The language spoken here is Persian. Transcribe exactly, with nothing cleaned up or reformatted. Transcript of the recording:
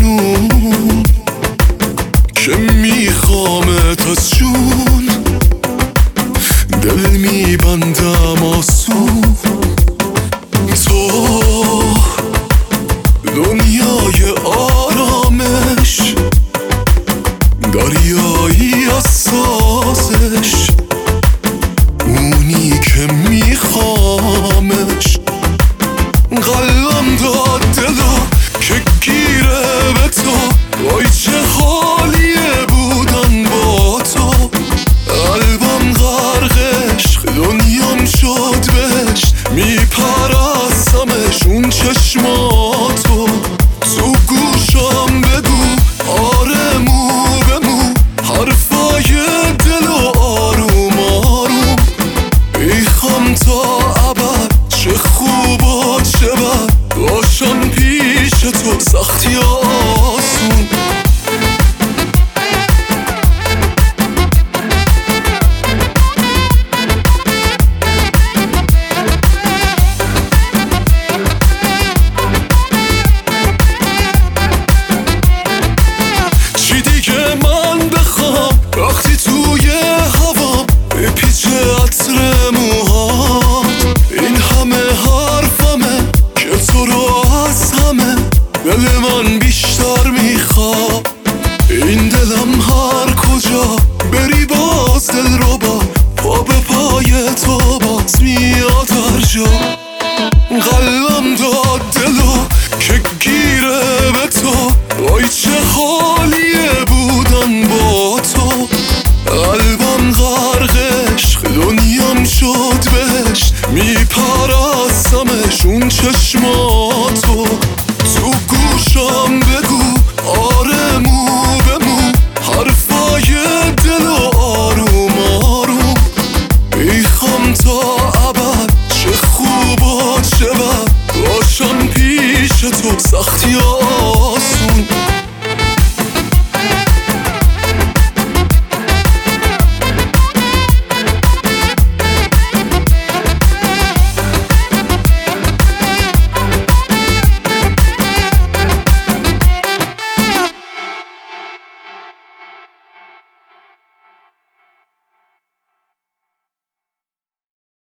آروم که میخوامت از جون، دل میبندم آسون. تو دنیای آرامش، دریایی از سازش، اونی که میخوامش. قلبم داد دلا که گیره به تو، وای چه حالیه بودن با تو. قلبم غرق عشق، دنیام شد بهش، میپرستمش اون چشماتو. تو گوشم بگو آره مو به مو، حرفای دل و آروم آروم. میخوام تا ابد چه خوب و چه بد باشم پیش تو، سختی آسون. چی دیگه من بخوام وقتی توی هوام بپیچه عطر موهات؟ این همه حرفمه که تو رو از همه دل من بیشتر میخوام. این دلم هر کجا بری باز دل رو با پا به پای تو باز میاد هر جا. قلبم داد دلو که گیره به تو، وای چه حالیه بودن با تو. قلبم غرق عشق، دنیام شد بهش، میپرستمش اون چشماتو. تو گوشم بگو آره مو به مو، حرفای دل و آروم آروم. میخوام تا ابد چه خوب و چه بد باشم پیش تو، سختی